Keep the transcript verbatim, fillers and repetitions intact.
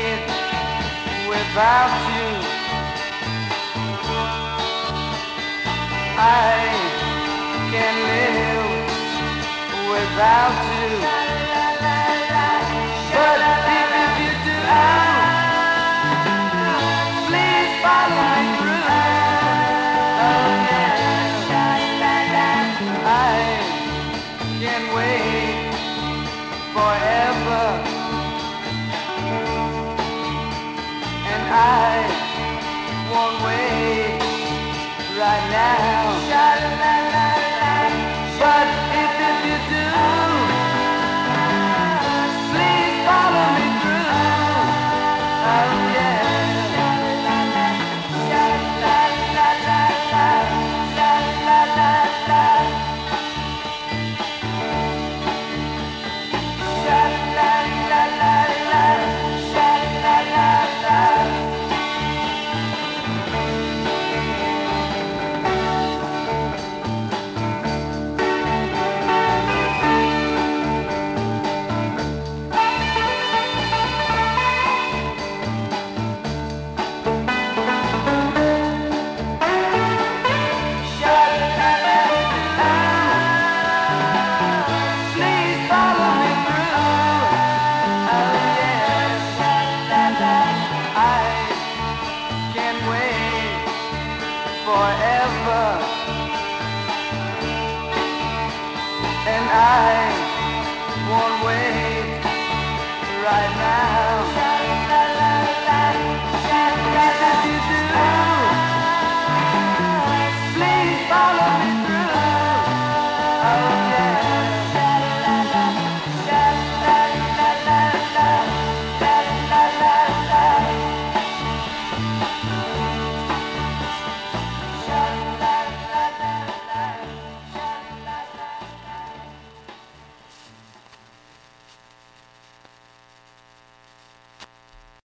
wait without you. I can't live without you. But if, if you do, please follow me through. Oh yeah, I can't wait forever, and I won't wait right now. But if, if you do, please follow me through. Oh yeah. Forever, and I won't wait right now.